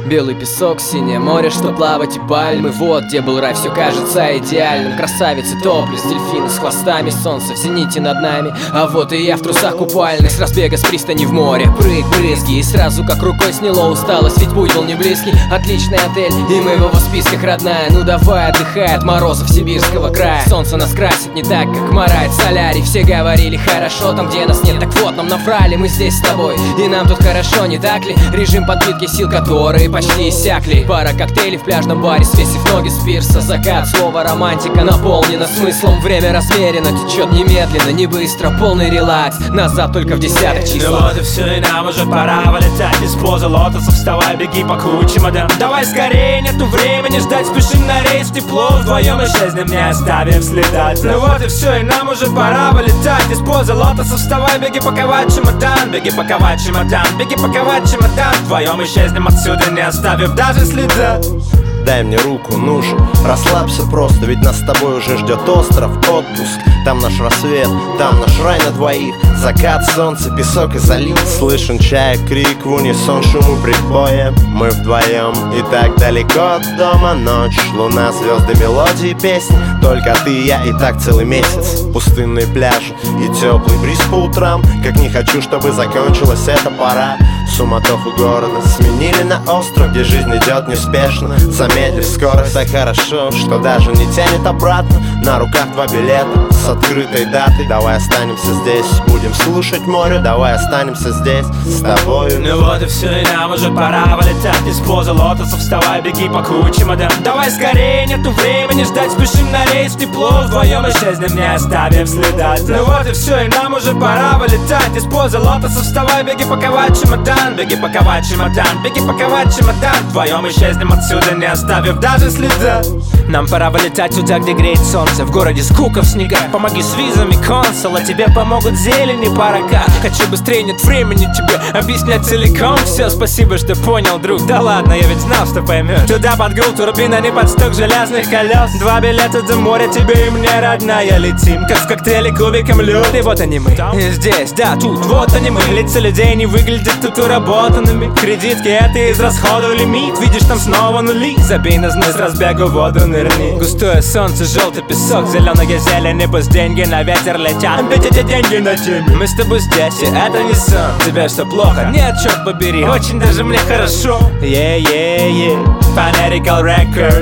Белый песок, синее море, что плавать и пальмы. Вот где был рай, все кажется идеальным. Красавицы, топлес, дельфины с хвостами, солнце в зените над нами. А вот и я в трусах купальных, с разбега с пристани в море. Прыг, брызги, и сразу как рукой сняло усталость. Ведь путь был не близкий, отличный отель, и мы в его списках, родная. Ну давай, отдыхай от морозов сибирского края. Солнце нас красит не так, как морает солярий. Все говорили хорошо там, где нас нет. Так вот, нам наврали, мы здесь с тобой, и нам тут хорошо, не так ли? Режим подпитки сил, которые почти иссякли. Пара коктейлей в пляжном баре, свесив ноги с пирса. Закат, слово романтика наполнено смыслом. Время размеренно, течет немедленно, не быстро, полный релакс. Назад только в десятых числах. Ну вот и все, и нам уже пора вылетать из позы лотоса. Вставай, беги, пакуй чемодан. Давай скорее, нету времени ждать, спешим на рейс. Тепло, вдвоем исчезнем, не оставив следа. Ну вот и все, и нам уже пора вылетать из позы лотоса. Вставай, беги, паковать чемодан. Беги, паковать чемодан, беги, паковать чемодан. Вдвоем исчезнем отсюда, не оставив даже следа. Дай мне руку, ну же, расслабься просто, ведь нас с тобой уже ждет остров, отпуск. Там наш рассвет, там наш рай на двоих. Закат, солнце, песок и залив. Слышен чай, крик в унисон шуму прибоя. Мы вдвоем и так далеко от дома. Ночь, луна, звезды, мелодии, песни. Только ты и я, и так целый месяц. Пустынные пляжи и теплый бриз по утрам. Как не хочу, чтобы закончилась эта пора. Суматоху города сменили на остров, где жизнь идет неспешно. Замедлив скорость, так хорошо, что даже не тянет обратно. На руках 2 билета с открытой датой. Давай останемся здесь, будем слушать море. Давай останемся здесь с тобою. Ну вот и все, и нам уже пора вылетать из позы лотоса. Вставай, беги, пакуй чемодан. Давай скорее, нету времени ждать, спешим на рейс. Тепло, вдвоем исчезнем, не оставив следа. Ну вот и все, и нам уже пора вылетать из позы лотоса. Вставай, беги, паковать чемодан. Беги, паковать чемодан, беги, паковать чемодан. Вдвоем исчезнем отсюда, не оставив даже следа. Нам пора вылетать туда, где греет солнце. В городе скука в снегах. Помоги с визами консула, тебе помогут зелени парака. Хочу быстрее, нет времени тебе объяснять целиком все. Спасибо, что понял, друг. Да ладно, я ведь знал, что поймешь. Туда под гул турбина, не под стук железных колес. 2 билета до моря, тебе и мне, родная. Летим, как в коктейле кубиком лед. И вот они мы, и здесь, да, тут, вот они мы. Лица людей не выглядят тут уработанными. Кредитки, это израсходуй лимит. Видишь, там снова нули. Забей на знос, разбегу в воду, нырни. Густое солнце, желтый песок, зеленые зелени, пусть деньги на ветер летят. Ведь эти деньги на теме. Мы с тобой здесь, и это не сон. Тебе что, плохо? Нет, черт побери, очень даже мне хорошо. Yeah, yeah, yeah. Fanatical Records.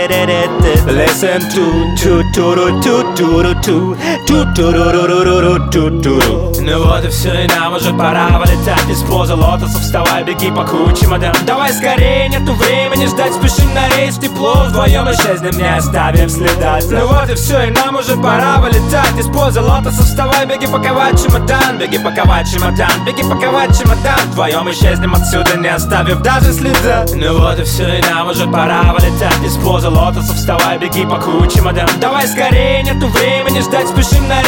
Listen to. Ну вот и все, и нам уже пора вылетать из позы лотоса. Вставай, беги, пакуй чемодан. Давай скорее, нету времени ждать, спешим на рейс. Тепло, вдвоем исчезнем, не оставив следа. Ну вот и все, и нам уже пора вылетать из позы лотоса. Вставай, беги, паковать чемодан. Беги, паковать чемодан, беги, паковать чемодан. Вдвоем исчезнем отсюда, не оставив даже следа. Ну вот и все, и нам уже пора вылетать из позы лотоса. Вставай, беги, пакуй чемодан. Давай скорее, нету времени ждать, спешим на